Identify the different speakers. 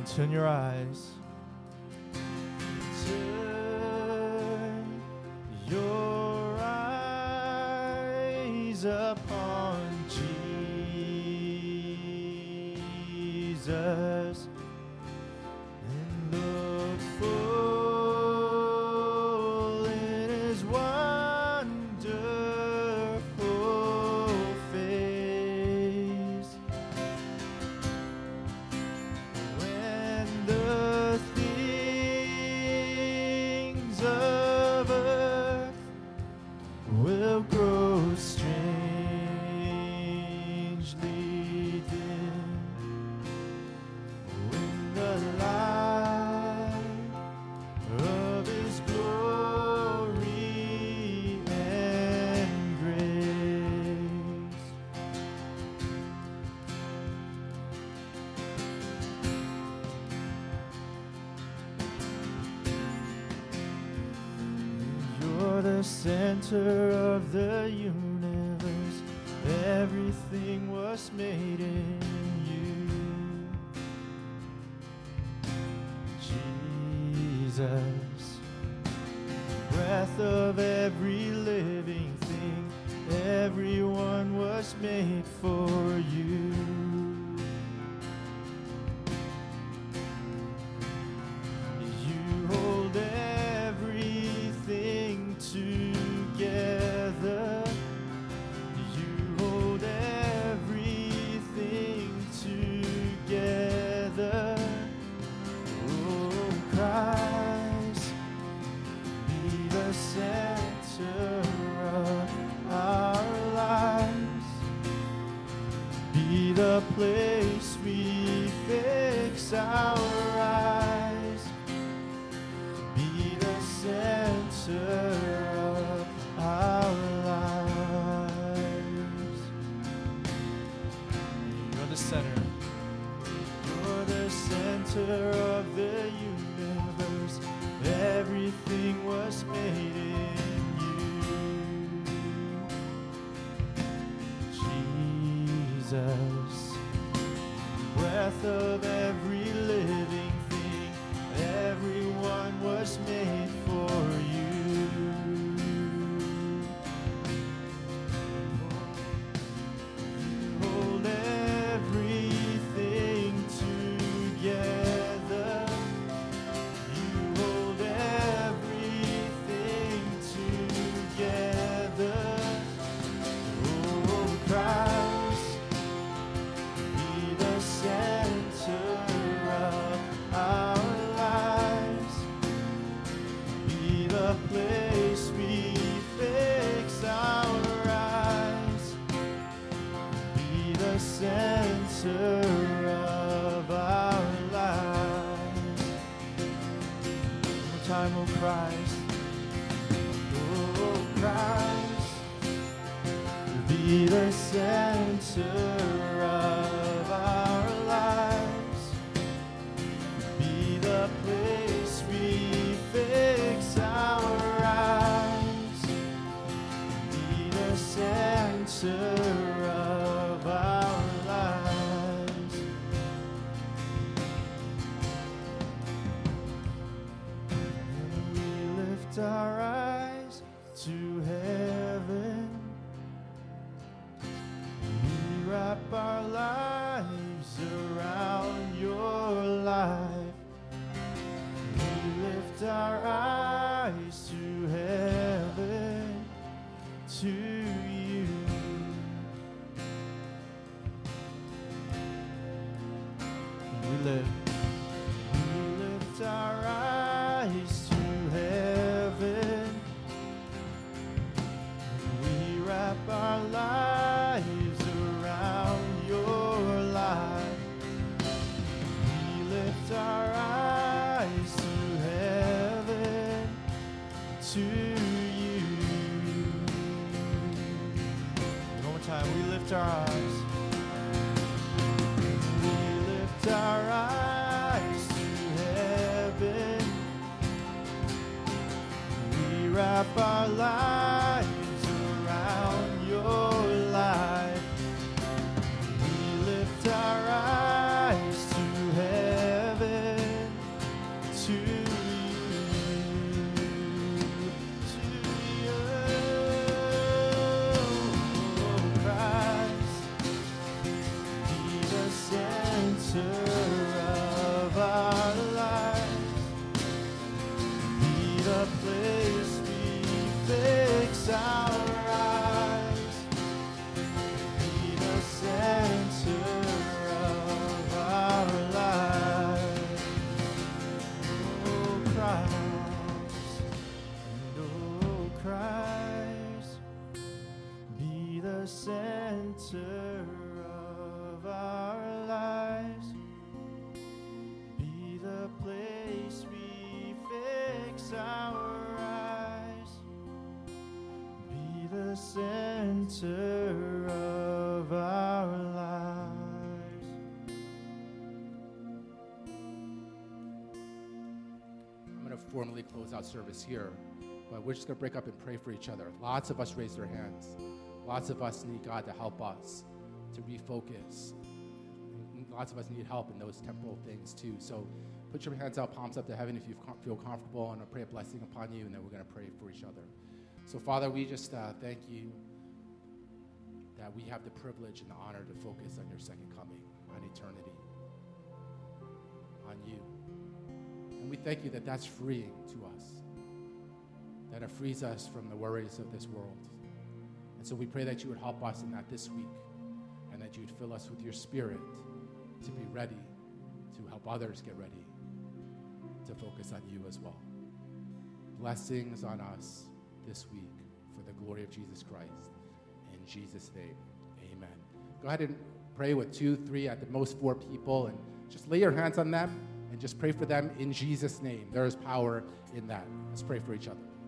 Speaker 1: Turn your eyes. Turn your eyes upon Jesus and look full in his wonderful face. When the things of earth will grow strangely dim, when the light of his glory and grace you're the center of the universe. Everything was made in you, Jesus. Breath of every living thing, everyone was made for you. You hold everything together. You hold everything together. Oh, Christ, be the center of our lives. Be the place we fix our eyes. Be the center of our lives. You're the center. You're the center of the universe. Everything was made in you, Jesus. Breath of every living thing, everyone was made for you. You hold everything together. You hold everything together. Oh, Christ, be the center of our lives. Be the place we fix our eyes. Be the center of our lives. One more time, oh Christ. Oh, Christ, be the center of our lives. Be the place we fix our eyes. Be the center of our lives. And we lift our eyes to heaven. We wrap our lives around your life. We lift our eyes to heaven, to you. We lift our eyes to heaven. We wrap our lives around your life. We lift our eyes to heaven, to you. One more time, we lift our eyes. We lift our eyes to heaven. We wrap our lives around your life. We lift our eyes to heaven.
Speaker 2: going to formally close out service here, but we're just going to break up and pray for each other. Lots of us raised our hands. Lots of us need God to help us to refocus. Lots of us need help in those temporal things too. So put your hands out, palms up to heaven if you feel comfortable, and I'll pray a blessing upon you, and then we're going to pray for each other. So Father, we just thank you that we have the privilege and the honor to focus on your second coming, on eternity, on you. And we thank you that that's freeing to us, that it frees us from the worries of this world. And so we pray that you would help us in that this week, and that you would fill us with your Spirit to be ready to help others get ready to focus on you as well. Blessings on us this week for the glory of Jesus Christ. In Jesus' name, amen. Go ahead and pray with 2, 3, at the most 4 people, and just lay your hands on them and just pray for them in Jesus' name. There is power in that. Let's pray for each other.